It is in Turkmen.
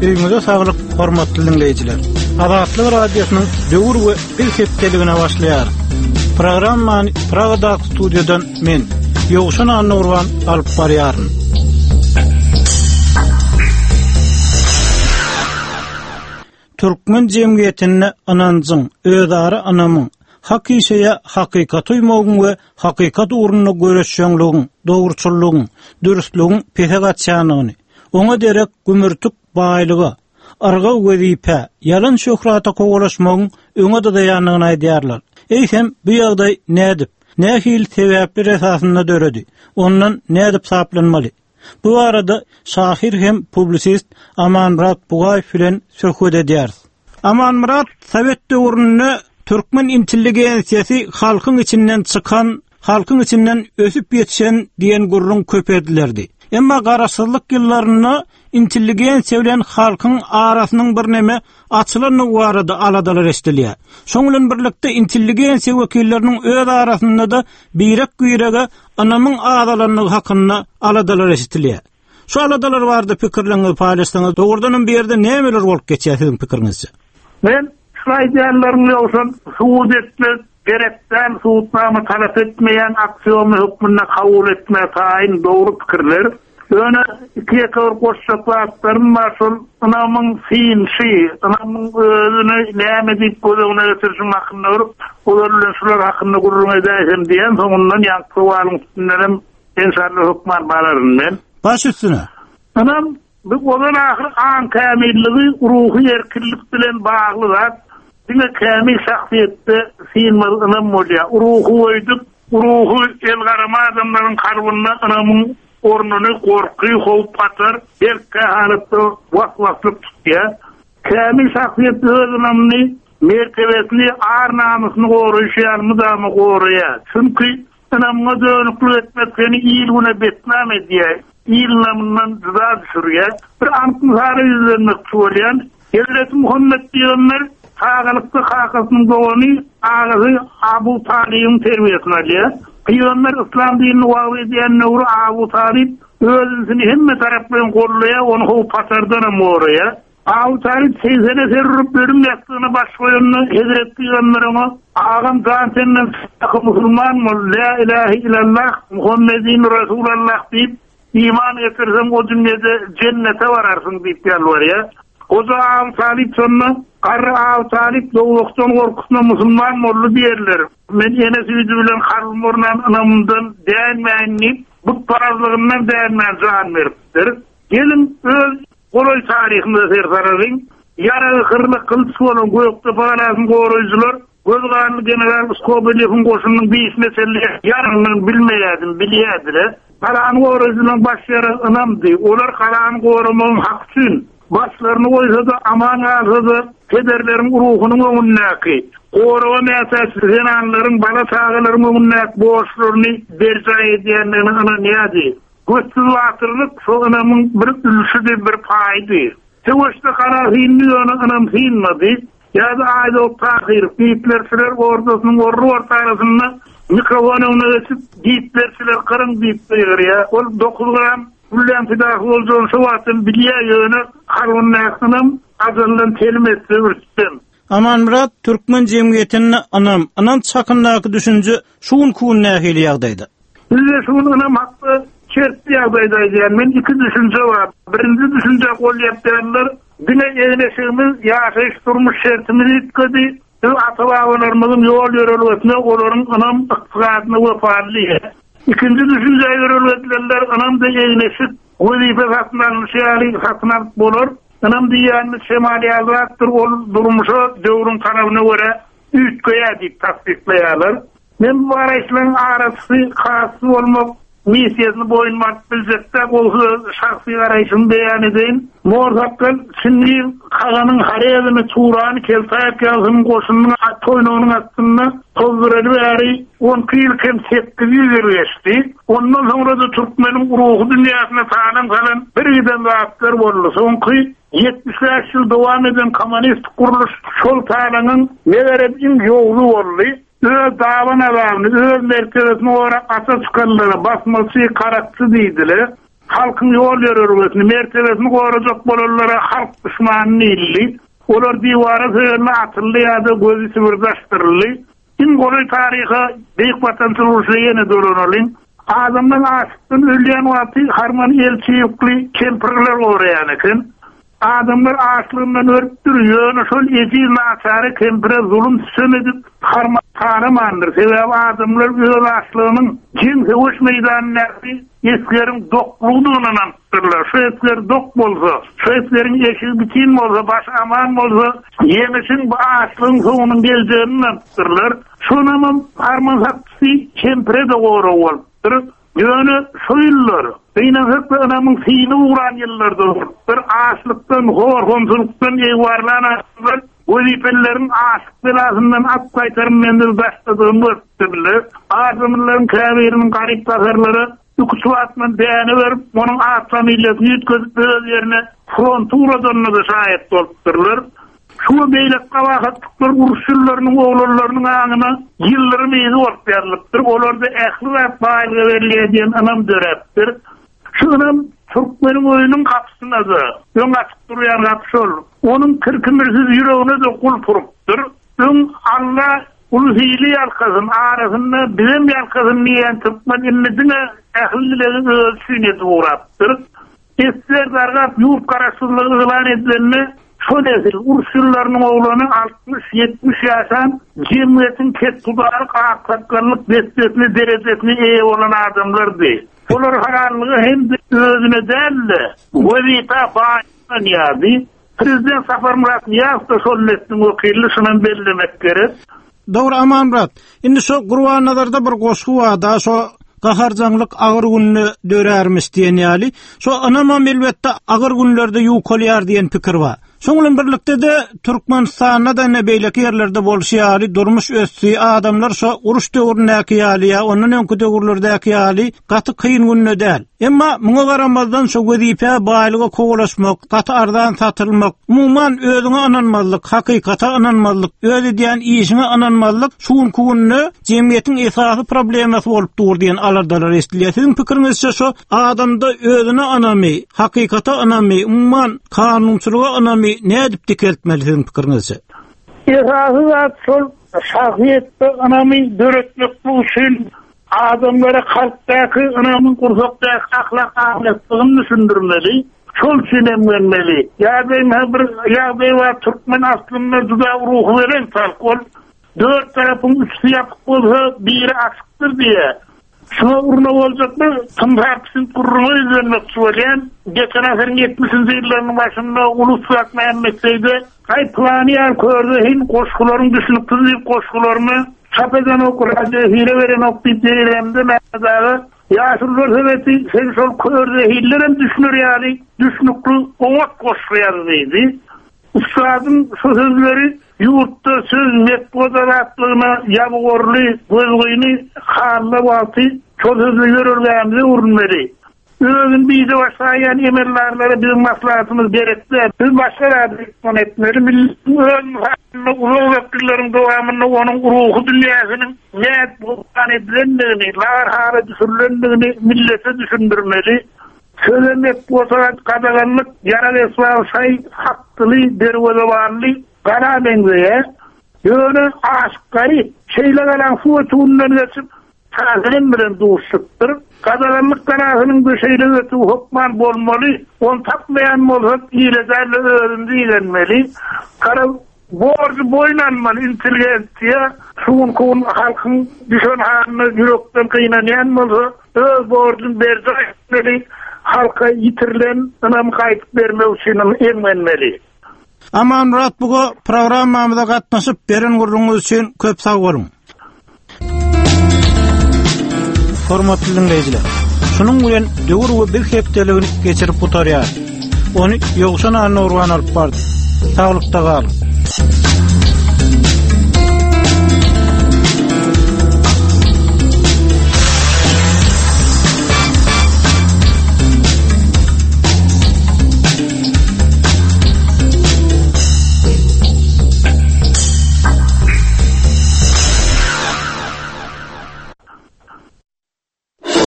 Öýüňize saglyk, hormatly dinleýijiler. Azatlyk radiosynyň döwür we bir hepdeligine başlaýar. Programmany Pragada studiodan men, Ýogşan Nurwan alyp barýaryn. Türkmen jemgyýetine ananjyň, özara anamyň hakysya hakykat uýmagyň we hakykat uğruna göreşýänligiň, dogruçylygyň, dürüstlügiň pehegatçanyny, oňa derek gümürtük baýlygy, arga wezipe, ýalan şöhrata kowalaşmagyň öňe daýanyny aýdýarlar. Eýsem bu ýagdaý nädip, nähil sebäpler esasynda döredi, ondan nädip saplanmaly? Bu arada şahir hem publisist Aman Murat Bugayew bilen söhbet edýär. Aman Murat Sowet döwründe Türkmen intelligensiyasi halkyň içinden çykan, halkyň içinden ösüp ýetişen diýen gurrun köpedilerdi. Emma garaşsyzlyk ýyllaryna intelligensiýa bilen halkyň arasynyň bir näme açylanyny barada aladalar esdilýär. Şoň bilen birlikde intelligensiýa wekilleriniň öz arasynda da birek güýrege anamyň ağzalanyny hakynda aladalar esdilýär. Şu aladalar barada pikirlerini paýlaşsaňyz, dogrudan bir ýerde nämeler bolup geçýär siziň pikiriňizçe? Men şaýdýarlaryň ýoksa suud etmek, gerekden suudnamy talap etmeýän aksiýony hukmuna kabul etme taýyn dogry pikirler. Öne iki ekor koşşaklaryň maşul anamyň fiinşi, anamyň özüne näme diýip gözüne getirýän hakynlar, olar şular hakynda gurulma edýän diýen soňundan ýankywalyň üstünden insanly hukman bararyn men. Baş üstüne. Anam bu odan ahir an kamilligi ruhy erkinlik bilen bagly zat. Dine kamil şahsiýetde fiilmalygyny bolýar. Ruhy öýdüp, ruhy el garama adamlaryň karbyna anamyň ornuny gorky, howp patar, berke halatda waswaslyk tutýar. Kamil şahsiýet özüni mertebesini, ar namusyny goraýşýar, mydamy goraýar. Çünki anamyň dönükli etmekini ýylyna betnam edýär. Ýylnamyndan juda düşürýär. Bir antyzary ýüzlenmek bolýan. Hazrat Muhammed diýenler Ağalıkta kakasının doğunu ağazı Abu Talib'in terbiyesine alıyor. Peygamber İslam dinini vav ediyen nuru Abu Talib özünsünü hemme tarafından kolluyor, onu hov pasardan moruyor. Abu Talib seyzene serrup bölüm yaptığını başkoyunu Hazreti Peygamber'e ağam zaten sakı Müslüman mı? La ilahe illallah Muhammedin Resulallah deyip iman etirsen o dünyada cennete vararsın deyip var ya. O da Abu Talib sonra Abu Talib doğuktan korkusuna Müslüman bollu diýerler. Men enesi bilen harmornan anamdan däýänmäni bu parazlygyndan däýänmän jan beripdir. Gelin öz goloy taryhynda sertararyň ýara hyrlyk kılıç bolan gökde bagalasyň goraýjylar gözganly general Skobelewň goşunyň beýis meselesi ýaranyň bilmeýärdim, bilýärdiler. Kalan goraýjynyň başlary anamdy. Olar kalan goramagyň hak üçin başlarını koysa da aman alsa da pederlerin ruhunun önündeki koruma mesajı anların bala sağlarının önündeki borçlarını berca ediyenlerini anlayadi. Götsüz vatırlık şu anamın bir ülüşü de bir paydı. Tevoşta kara hinli onu anam hinmadı. Ya da ayda o tahir deyiplersiler ordusunun orta arasında mikrofonu ona geçip deyiplersiler karın deyipler ya. O 9 gram Ulan fidahy boljon şu wagtyn bilýär ýöne harwynlaýsynam azaldan telmetse ürtdim. Aman Murat Türkmen jemgyýetine anam çakyndaky düşünje şuň kuň nähili ýagdaýda. Bizde şuň anam hakda çertdi ýagdaýda diýen men iki düşünje bar. Birinji düşünje bolýapdylar, dine ýeneşigimiz ýaşaýyş durmuş şertimizi itkedi. Ata-babalarymyzyň ýol ýörelmesine olaryň anam yktysadyna wefaly. İkinci düşünceyi görülmediler, anam da yayınlaşıp, vazife satınlar bulur. Anam da yani şemali azrattır, durmuşu dövrün tarafına göre üstköye deyip tasdiklayarlar. Men bu arayışların arası, khası olmak, misiyasını boyunmak bilzektek olsa şahsi arayışını beyan edeyim. Morzakkal, şimdi kağanın hareyazını, tuğranı, keltayak yazının koşunun toynuğunun aslında tozdureli beri 12 yıl kem 8 yıl geçti. Ondan sonra da Türkmenin ruhu dünyasına tanım kalan bir giden rahatlar oldu. Sonki 75 yıl devam eden komünist kuruluş şol tanımın neveredin yolu oldu. Öz davan adamını, öz merkezini olarak asa çıkanlara basması karaksı değildiler. halkın yol yürürmesini, mertebesini koruyacak bolanlara halk düşmanını illi. Olar divara sığırına atıllı ya da gözü sıvırdaştırılı. Kim koruy tarihi büyük vatandaşlığı yeni dolanalım. Adamdan asıktın ölüyen vakti harman elçi yüklü kempirler uğrayanıkın. Adamlar aslından örttürüyor. Şol ezil naçarı kempire zulüm sömedip harman tanımandır. Sebep adamlar öl aslının cinsi uç meydanlarını eskerin dokluğunu anlattırlar. Şu esker dok bolsa, şu eskerin eşi bitin bolsa, baş aman bolsa, yemişin bu aslın sonunun geleceğini anlattırlar. Şunamın harman saksı kempire de uğra oluptur. Yönü şuyullar. Beynen hıklı anamın sini uğran yıllardır. Bir aslıktan, horhonsuluktan eyvarlanasılar. Vazifelerin asık belasından ak kaytarım mendil başladığını örttürler. Adamların kâverinin garip tasarları Yuksuatman değeni verip, onun asla milletini yütközüp yerine frontuğradığını da şahit olupturlar. Şu beylek kavakatlıklar ursullarının oğullarının ağına yılları meyzi ortayarlıktır. Olar da ehli ve bağlı verliye diyen anam döreptir. Şu anam Türkmenin oyunun kapısına da ön açık duruyan kapısı olur. Onun kırkımirsiz yüreğine de kul turuptur. Ön Allah ulu hili yalkasın, arasında bizim yalkasın niyen Türkmen illetine ehlilerin ölçüne uğraptır. Esler dargap yurt karasızlığı ılan edilenine şu nesil, ursullarının oğlanı 60-70 yaşan cemiyetin ket tutarık aksakallık destesini, derecesini iyi olan adamlar değil. Onlar hararlığı hem de özüne değil de vazife bağıştan yazdı. Prezident Safar Murat Niyaz da sollettin okuyla şunun bellemek gerek. Doğru Aman Murat. Indi şu Gurvannadarda bir goşku da şu gaharjanlyk agyr günni dörärmis diýen ýaly. Şu anamam elbetde agyr günlerde ýukolýar diýen pikir bar. Şoňlan birlikde de Türkmenistanda da beýleki ýerlerde bolşýary durmuş össi adamlar şu uruş döwründäki ýaly ýa ondan öňki döwürlerdäki ýaly gaty kıyın günne däl. Emma muňa garamazdan şu wezipe baýlyga kowalaşmak, gaty ardan satylmak, umumyň özüňe ananmazlyk, hakykata ananmazlyk, özi diýen işine ananmazlyk şuň günne jemgyýetiň esasy problemasy bolup dur diýen alardalar estilýär. Siziň pikirinizçe şu adamda özüne anamy, hakykata anamy, umumyň kanunçylyga anamy ne edip dikeltmeli sizin pikirinizce? Esasy zat şol şahsiyetde anamy döretmek bu üçün adamlara kalpdaki anamın kursakdaki ahlak-ahlaklığını düşündürmeli. Şol için emlenmeli. Ýa-da var Türkmen aslında juda ruhu veren talk ol. Dört tarafın üçlü yapık bolsa biri açıktır diye. Şuna urna olacaklar, tüm hepsinin kurrunu izlenmek söyleyen, geçen asırın 70'inci yıllarının başında ulus bırakmayan meseleydi. Kay planı yer kördü, hin koşkuların düşünüktüzü koşkularını, çapeden okuracı, hile veren okuyup mezarı, yaşlılar sebeti, sen sol kördü, hillerim düşünür yani, düşünüklü, omak koşku yazıydı. Ustadın şu sözleri, yurtta söz metbodatlığına yabıgorlu gözgüyünü xanlı valtı çok hızlı yürürlüğümüze urunmeli. Özün bizi başlayan emellerlere bizim maslahatımız gerekli. Biz başka radikman etmeli. Milletin ulu vakitlerin devamında onun ruhu dünyasının net bulgan edilendiğini, larhara düşürülendiğini millete düşündürmeli. Söze metbodat kadaganlık, yaral esval say, haktılı, dervezavanlı, kana benzeyer. Yönü askari, şeyle kalan fuatuğundan geçip, kanasının bilen doğuştuktur. Kadalanlık kanasının bir şeyle geçip hukman bolmalı, on tapmayan molhut iyilelerle öğrendi ilenmeli. Borcu boynanmalı, inteligensiya, şuun halkın düşen halini yürekten kıynanayan molhut, öz borcun berce etmeli, halka yitirilen anam kayıp verme uçunun emlenmeli. Aman Murat bugu programmamyza gatnaşyp beren gurruňyz üçin köp sag bolun. Hormatly dinleýijiler. Şunuň bilen döwür we bir hepdeligini geçirip oturýar. Onu ýogşan anna urgan alyp bardy. Saglykda galyp.